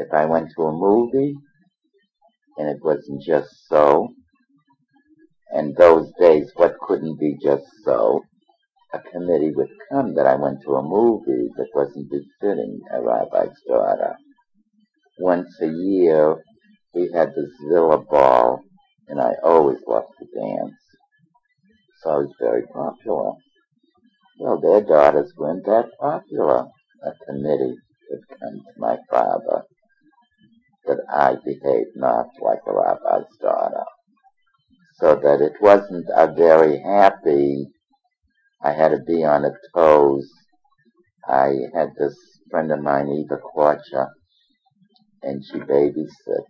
if I went to a movie and it wasn't just so, and those days what couldn't be just so, a committee would come that I went to a movie that wasn't befitting a rabbi's daughter. Once a year, we had the Zilla Ball, and I always loved to dance. So I was very popular. Well, their daughters weren't that popular. A committee would come to my father that I behaved not like a rabbi's daughter. So that it wasn't a very happy, I had to be on the toes. I had this friend of mine, Eva Korcha, and she babysit.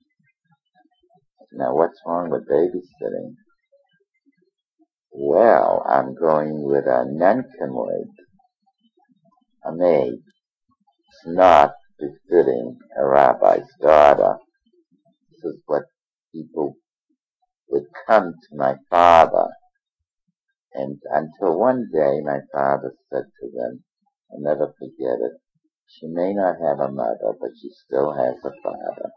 Now, what's wrong with babysitting? Well, I'm going with a Nenkenwood, a maid. It's not befitting a rabbi's daughter. This is what people would come to my father. And until one day, my father said to them, I'll never forget it, she may not have a mother, but she still has a father,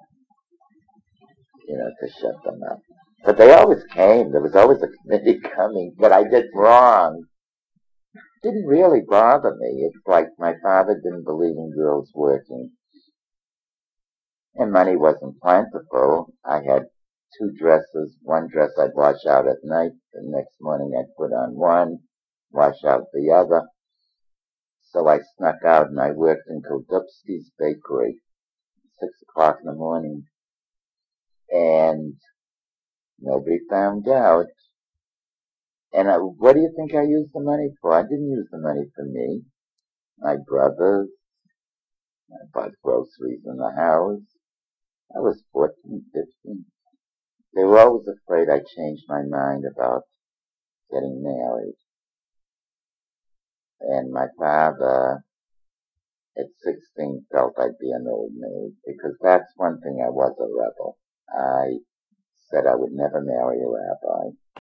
to shut them up. But they always came. There was always a committee coming. What I did wrong didn't really bother me. It's like my father didn't believe in girls working. And money wasn't plentiful. I had 2 dresses. One dress I'd wash out at night. The next morning I'd put on one, wash out the other. So I snuck out and I worked in Koldupski's bakery, 6 o'clock in the morning. And nobody found out. And what do you think I used the money for? I didn't use the money for me. My brothers, I bought groceries in the house. I was 14, 15. They were always afraid I'd change my mind about getting married. And my father, at 16, felt I'd be an old maid, because that's one thing I was a rebel. I said I would never marry a rabbi.